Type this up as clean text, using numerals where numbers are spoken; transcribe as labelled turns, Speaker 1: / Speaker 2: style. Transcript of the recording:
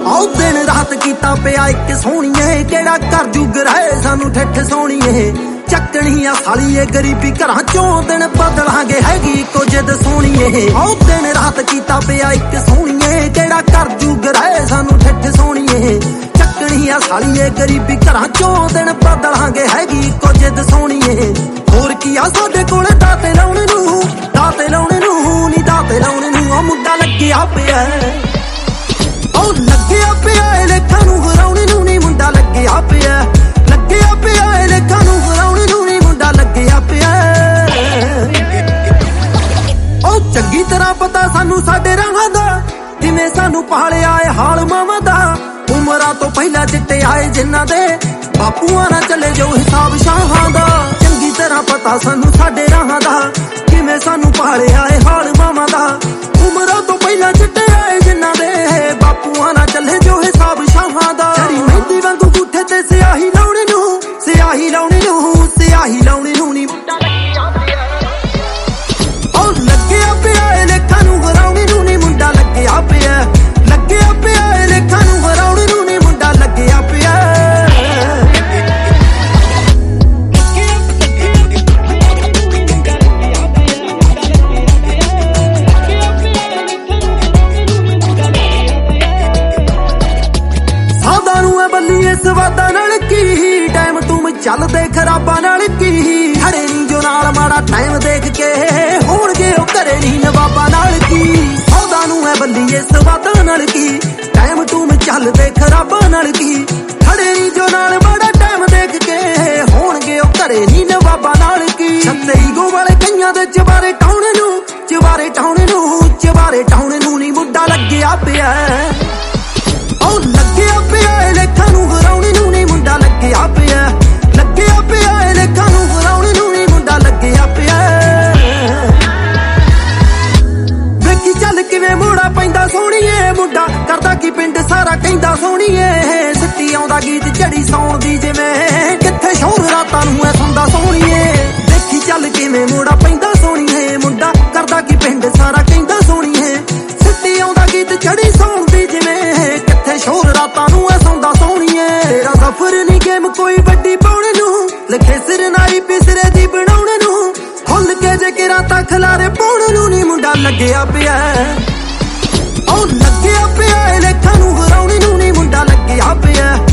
Speaker 1: आओ दिन रात कीता पिया इक सोहणीए केड़ा कर जुग रहे सानू ठिठ सोहणीए चकनी आ सालीए गरीबी घरां चों दिन बदलांगे हैगी को जिद सोहणीए आओ दिन रात कीता पिया इक सोहणीए केड़ा कर जुग रहे सानू ठिठ सोहणीए चकनी आ सालीए गरीबी घरां चों दिन बदलांगे हैगी को जिद सोहणीए होर की आ साडे कोल दाते लाउणे नूं नी दाते लाउणे नूं आ मुंडा लग्गिया पिया लग्गिया पिया लेखा नूं हराउणे नूं नी मुंडा लग्गिया पिया लेखा नूं हराउणे नूं नी मुंडा लग्गिया पिया चंगी तरह पता सानू साडे राहां दा जिवें सानू पालिया ए हाल मावां दा उमरां तो पहला चिट्टे आए जिन्हां दे बापूआं नाल चले जो हिसाब शाहां दा चंगी तरह पता सानू साडे राहां दा जिवें सानू पालिया ए हाल मावां दा उमरां तो पहला चिट्टे आए जिन्हां दे बापूआं नाल चले जो हिसाब शाहां दा तेरी मेहंदी वांगू गुੱਠੇ ते सियाही लाउणे नूं नी मुंडा लग्गिया पिया लग्गिया पिया लेखा नूं हराउणे नूं नी मुंडा लग्गिया पिया लेखा नूं हराउणे नूं नी मुंडा लग्गिया पिया सादा नूं है बल्ली इस वादा नाल की टाइम तुम चलदे खराबा नाल की खड़े नी जो नाल माड़ा टाइम देख के होणगे ओ घरे नी नवाबा नाल की सौदा नूं है बल्ली इस वादा नाल की टाइम तुम चलदे खराबा नाल की खड़े नी जो नाल माड़ा टाइम देख के होणगे ओ घरे नी नवाबा नाल की छत्ते ईगो वाले कईयां दे चबारे टाउणे नूं नी मुंडा लग्गिया पिया लग्गिया पिया लेखा नूं हराउणे नूं नी मुंडा लग्गिया पिया लेखा नूं हराउणे नूं नी मुंडा लग्गिया पिया वेखी चल किवें मोड़ा पैंदा सोहणीए मुंडा करदा की पिंड सारा कहंदा सोहणीए सिੱਟੀ आउंदा गीत झड़ी सौण दी जिवें कित्थे शौर रातां नूं ऐ सुणदा सोहणीए वेखी चल किवें मोड़ा पैंदा सोहणीए मुंडा करदा की पिंड सारा कहंदा सोहणीए सिੱਟੀ आउंदा गीत झड़ी सौण दी जिवें कित्थे शौर रातां नूं ऐ सुणदा सोहणीए तेरा सफर नी गेम कोई वड्डी पाउणे नूं लिखे सिर नाई पिसरे दी बनाउणे नूं खुल के जे किरा तां खलारे पाउणे नूं नी मुंडा लग्गिया पिया लग्गिया पिया लेखा नूं हराउणे नूं नी मुंडा लग्गिया पिया